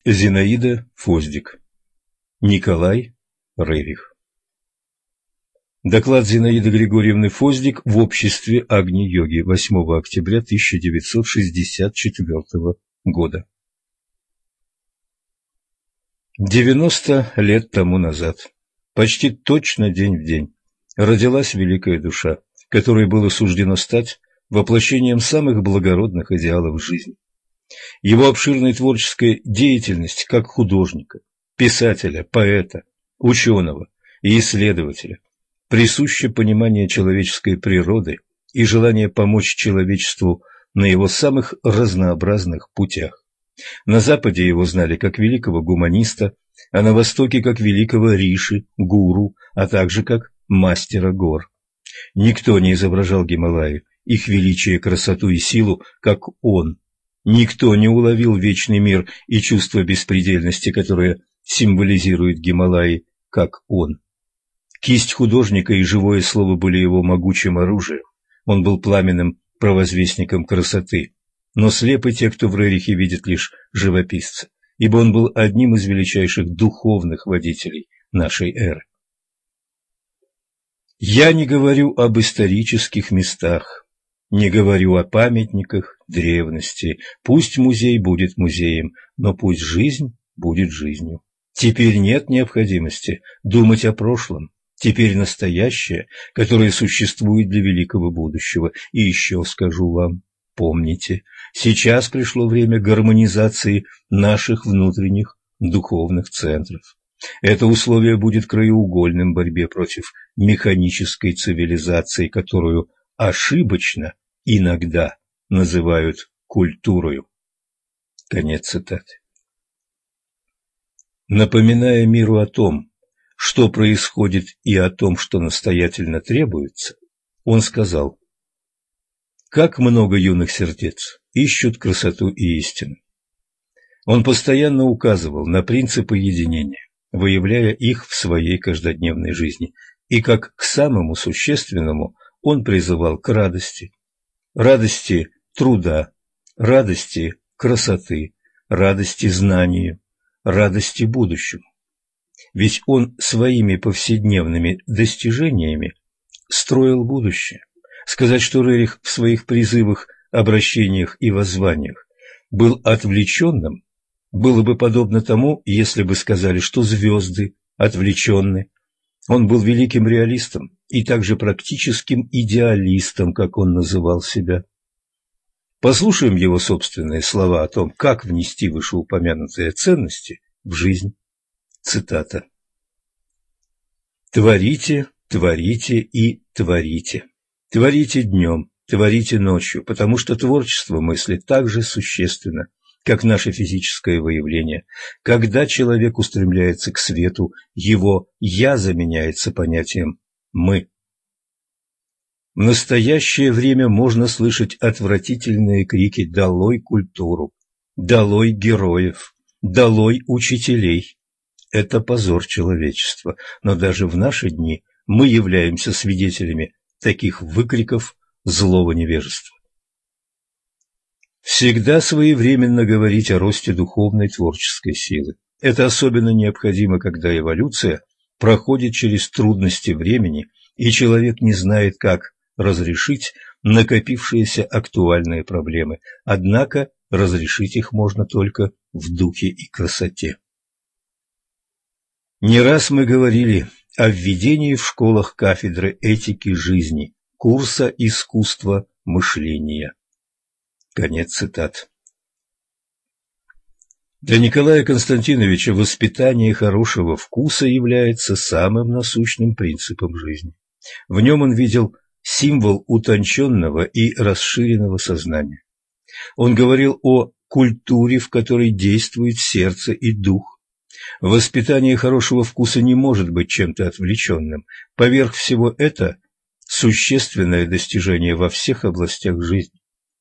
Зинаида Фоздик. Николай Рерих. Доклад Зинаиды Григорьевны Фоздик в обществе Агни-йоги 8 октября 1964 года. 90 лет тому назад, почти точно день в день, родилась великая душа, которой было суждено стать воплощением самых благородных идеалов жизни. Его обширная творческая деятельность как художника, писателя, поэта, ученого и исследователя присуще понимание человеческой природы и желание помочь человечеству на его самых разнообразных путях. На Западе его знали как великого гуманиста, а на Востоке как великого риши, гуру, а также как мастера гор. Никто не изображал Гималаи, их величие, красоту и силу, как он. Никто не уловил вечный мир и чувство беспредельности, которое символизирует Гималаи, как он. Кисть художника и живое слово были его могучим оружием. Он был пламенным провозвестником красоты. Но слепы те, кто в Рерихе видит лишь живописца, ибо он был одним из величайших духовных водителей нашей эры. Я не говорю об исторических местах, не говорю о памятниках древности. Пусть музей будет музеем, но пусть жизнь будет жизнью. Теперь нет необходимости думать о прошлом. Теперь настоящее, которое существует для великого будущего. И еще скажу вам, помните, сейчас пришло время гармонизации наших внутренних духовных центров. Это условие будет краеугольным в борьбе против механической цивилизации, которую ошибочно иногда называют культурою. Конец цитаты. Напоминая миру о том, что происходит, и о том, что настоятельно требуется, он сказал: «Как много юных сердец ищут красоту и истину». Он постоянно указывал на принципы единения, выявляя их в своей каждодневной жизни, и как к самому существенному он призывал к радости. Радости труда, радости красоты, радости знанию, радости будущему. Ведь он своими повседневными достижениями строил будущее. Сказать, что Рерих в своих призывах, обращениях и воззваниях был отвлеченным, было бы подобно тому, если бы сказали, что звезды отвлеченны. Он был великим реалистом и также практическим идеалистом, как он называл себя. Послушаем его собственные слова о том, как внести вышеупомянутые ценности в жизнь. Цитата. «Творите, творите и творите. Творите днем, творите ночью, потому что творчество мысли так же существенно, как наше физическое выявление. Когда человек устремляется к свету, его «я» заменяется понятием «мы». В настоящее время можно слышать отвратительные крики «Долой культуру! Долой героев! Долой учителей!» Это позор человечества, но даже в наши дни мы являемся свидетелями таких выкриков злого невежества. Всегда своевременно говорить о росте духовной творческой силы. Это особенно необходимо, когда эволюция проходит через трудности времени, и человек не знает, как разрешить накопившиеся актуальные проблемы. Однако разрешить их можно только в духе и красоте. Не раз мы говорили о введении в школах кафедры этики жизни, курса искусства мышления. Конец цитат. Для Николая Константиновича воспитание хорошего вкуса является самым насущным принципом жизни. В нем он видел символ утонченного и расширенного сознания. Он говорил о культуре, в которой действует сердце и дух. Воспитание хорошего вкуса не может быть чем-то отвлеченным. Поверх всего это существенное достижение во всех областях жизни.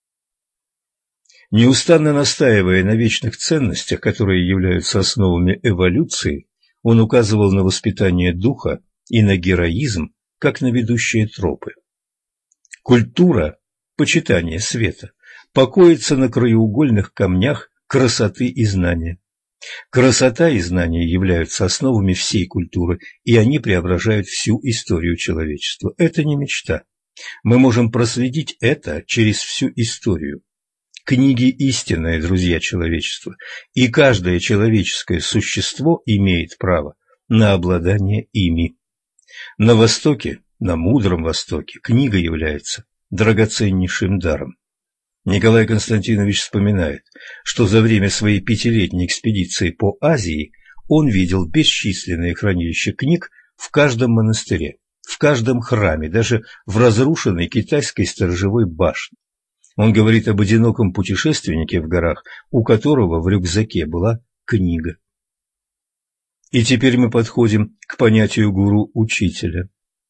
Неустанно настаивая на вечных ценностях, которые являются основами эволюции, он указывал на воспитание духа и на героизм, как на ведущие тропы. Культура, почитание света, покоится на краеугольных камнях красоты и знания. Красота и знания являются основами всей культуры, и они преображают всю историю человечества. Это не мечта. Мы можем проследить это через всю историю. Книги истинные, друзья человечества, и каждое человеческое существо имеет право на обладание ими. На Востоке, на мудром Востоке, книга является драгоценнейшим даром. Николай Константинович вспоминает, что за время своей 5-летней экспедиции по Азии он видел бесчисленные хранилища книг в каждом монастыре, в каждом храме, даже в разрушенной китайской сторожевой башне. Он говорит об одиноком путешественнике в горах, у которого в рюкзаке была книга. И теперь мы подходим к понятию гуру-учителя.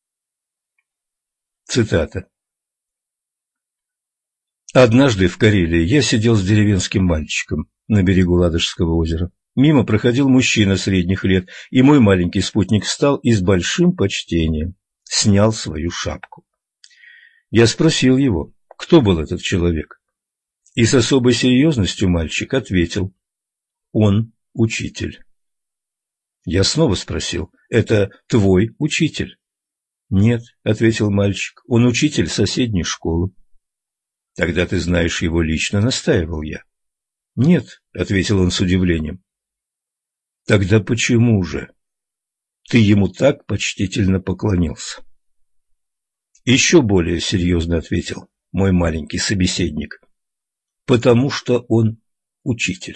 Цитата. «Однажды в Карелии я сидел с деревенским мальчиком на берегу Ладожского озера. Мимо проходил мужчина средних лет, и мой маленький спутник встал и с большим почтением снял свою шапку. Я спросил его, кто был этот человек, и с особой серьезностью мальчик ответил: он учитель. Я снова спросил: это твой учитель? Нет, ответил мальчик, он учитель соседней школы. Тогда ты знаешь его лично, настаивал я. Нет, ответил он с удивлением. Тогда почему же ты ему так почтительно поклонился? Еще более серьезно ответил мой маленький собеседник: потому что он учитель.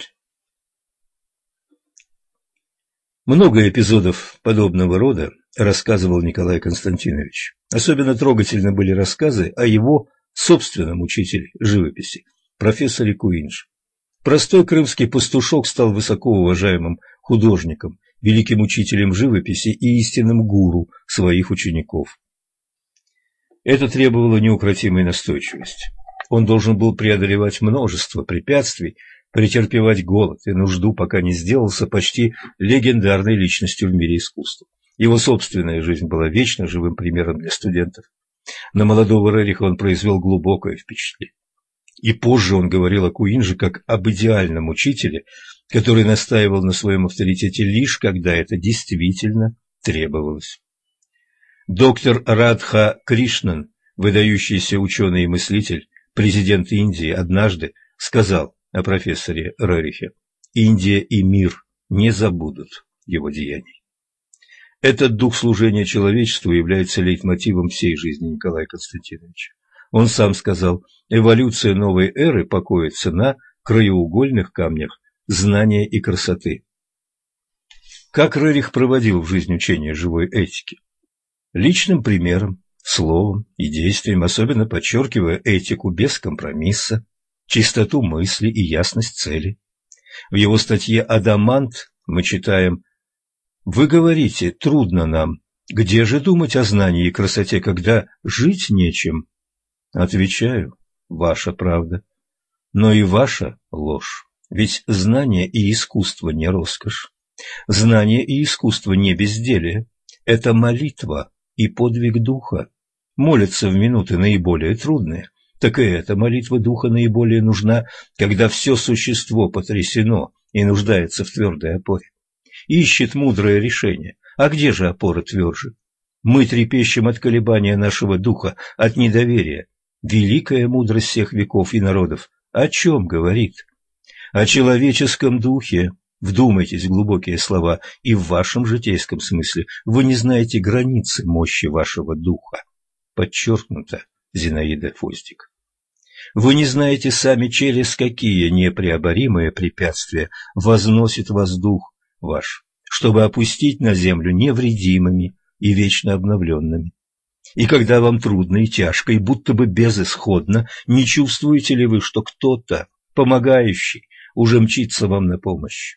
Много эпизодов подобного рода рассказывал Николай Константинович. Особенно трогательны были рассказы о его собственном учителе живописи, профессоре Куинджи. Простой крымский пастушок стал высоко уважаемым художником, великим учителем живописи и истинным гуру своих учеников. Это требовало неукротимой настойчивости. Он должен был преодолевать множество препятствий, претерпевать голод и нужду, пока не сделался почти легендарной личностью в мире искусства. Его собственная жизнь была вечно живым примером для студентов. На молодого Рериха он произвел глубокое впечатление. И позже он говорил о Куинджи как об идеальном учителе, который настаивал на своем авторитете лишь когда это действительно требовалось. Доктор Радха Кришнан, выдающийся ученый и мыслитель, президент Индии, однажды сказал о профессоре Рерихе: «Индия и мир не забудут его деяний». Этот дух служения человечеству является лейтмотивом всей жизни Николая Константиновича. Он сам сказал: «Эволюция новой эры покоится на краеугольных камнях знания и красоты». Как Рерих проводил в жизнь учение живой этики? Личным примером, словом и действием, особенно подчеркивая этику без компромисса, чистоту мысли и ясность цели. В его статье «Адамант» мы читаем: «Вы говорите, трудно нам. Где же думать о знании и красоте, когда жить нечем?» Отвечаю: ваша правда, но и ваша ложь. Ведь знание и искусство не роскошь. Знание и искусство не безделие. Это молитва и подвиг духа. Молятся в минуты наиболее трудные. Так и эта молитва духа наиболее нужна, когда все существо потрясено и нуждается в твердой опоре. Ищет мудрое решение. А где же опора тверже? Мы трепещем от колебания нашего духа, от недоверия. Великая мудрость всех веков и народов о чем говорит? О человеческом духе. Вдумайтесь в глубокие слова, и в вашем житейском смысле вы не знаете границы мощи вашего духа. Подчеркнуто Зинаида Фостик. Вы не знаете сами, через какие непреоборимые препятствия возносит вас дух ваш, чтобы опустить на землю невредимыми и вечно обновленными. И когда вам трудно и тяжко, и будто бы безысходно, не чувствуете ли вы, что кто-то, помогающий, уже мчится вам на помощь?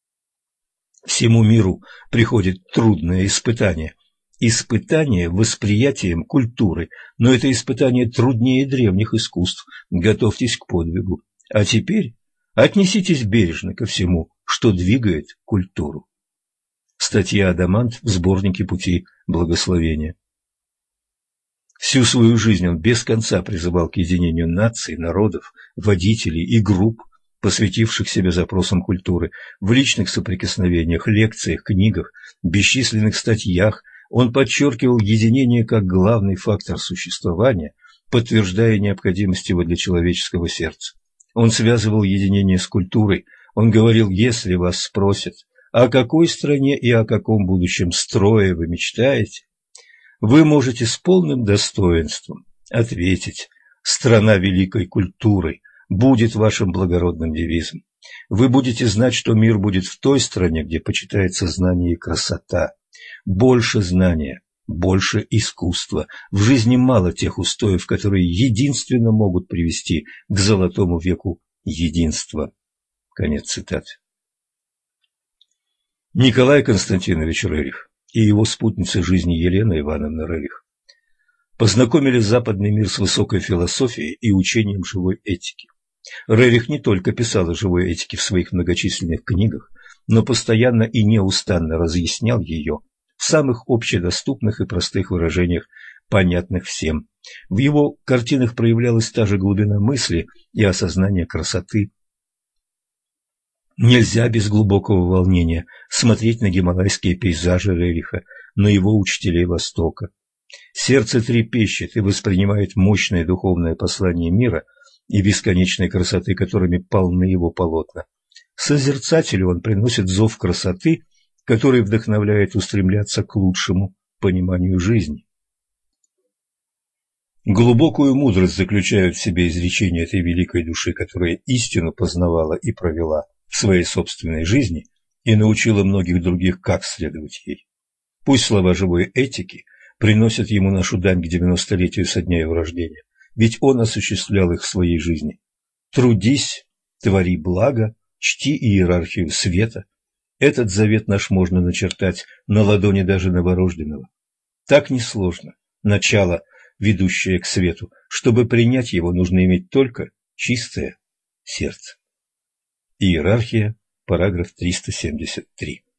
Всему миру приходит трудное испытание. Испытание восприятием культуры, но это испытание труднее древних искусств. Готовьтесь к подвигу. А теперь отнеситесь бережно ко всему, что двигает культуру. Статья «Адамант» в сборнике «Пути благословения». Всю свою жизнь он без конца призывал к единению наций, народов, водителей и групп, посвятивших себя запросам культуры, в личных соприкосновениях, лекциях, книгах, бесчисленных статьях он подчеркивал единение как главный фактор существования, подтверждая необходимость его для человеческого сердца. Он связывал единение с культурой, он говорил: если вас спросят, о какой стране и о каком будущем строе вы мечтаете, вы можете с полным достоинством ответить: страна великой культуры будет вашим благородным девизом. Вы будете знать, что мир будет в той стране, где почитается знание и красота. Больше знания, больше искусства. В жизни мало тех устоев, которые единственно могут привести к золотому веку единства. Конец цитаты. Николай Константинович Рерих и его спутница жизни Елена Ивановна Рерих познакомили западный мир с высокой философией и учением живой этики. Рерих не только писал о живой этике в своих многочисленных книгах, но постоянно и неустанно разъяснял ее в самых общедоступных и простых выражениях, понятных всем. В его картинах проявлялась та же глубина мысли и осознание красоты. Нельзя без глубокого волнения смотреть на гималайские пейзажи Рериха, на его учителей Востока. Сердце трепещет и воспринимает мощное духовное послание мира и бесконечной красоты, которыми полны его полотна. Созерцателю он приносит зов красоты, который вдохновляет устремляться к лучшему пониманию жизни. Глубокую мудрость заключают в себе изречения этой великой души, которая истину познавала и провела в своей собственной жизни и научила многих других, как следовать ей. Пусть слова живой этики приносят ему нашу дань к 90-летию со дня его рождения, ведь он осуществлял их в своей жизни. Трудись, твори благо, чти иерархию света. Этот завет наш можно начертать на ладони даже новорожденного. Так несложно начало, ведущее к свету. Чтобы принять его, нужно иметь только чистое сердце. Иерархия, параграф 373.